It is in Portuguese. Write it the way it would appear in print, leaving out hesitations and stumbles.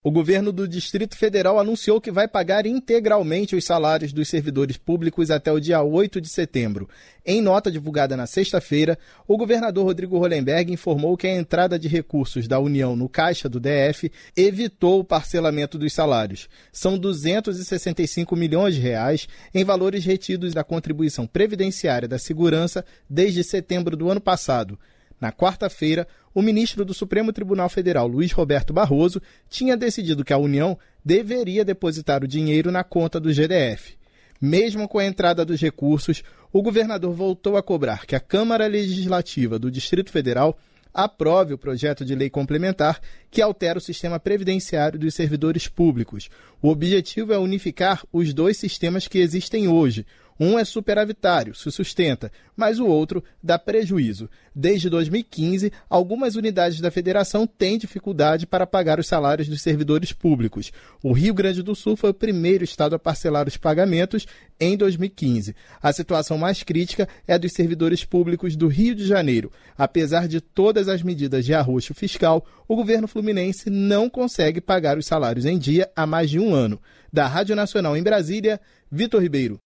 O governo do Distrito Federal anunciou que vai pagar integralmente os salários dos servidores públicos até o dia 8 de setembro. Em nota divulgada na sexta-feira, o governador Rodrigo Hollenberg informou que a entrada de recursos da União no caixa do DF evitou o parcelamento dos salários. São 265 milhões de reais em valores retidos da contribuição previdenciária da segurança desde setembro do ano passado. Na quarta-feira, o ministro do Supremo Tribunal Federal, Luiz Roberto Barroso, tinha decidido que a União deveria depositar o dinheiro na conta do GDF. Mesmo com a entrada dos recursos, o governador voltou a cobrar que a Câmara Legislativa do Distrito Federal aprove o projeto de lei complementar que altera o sistema previdenciário dos servidores públicos. O objetivo é unificar os dois sistemas que existem hoje. Um é superavitário, se sustenta, mas o outro dá prejuízo. Desde 2015, algumas unidades da federação têm dificuldade para pagar os salários dos servidores públicos. O Rio Grande do Sul foi o primeiro estado a parcelar os pagamentos em 2015. A situação mais crítica é a dos servidores públicos do Rio de Janeiro. Apesar de todas as medidas de arroxo fiscal, o governo fluminense não consegue pagar os salários em dia há mais de um ano. Da Rádio Nacional em Brasília, Vitor Ribeiro.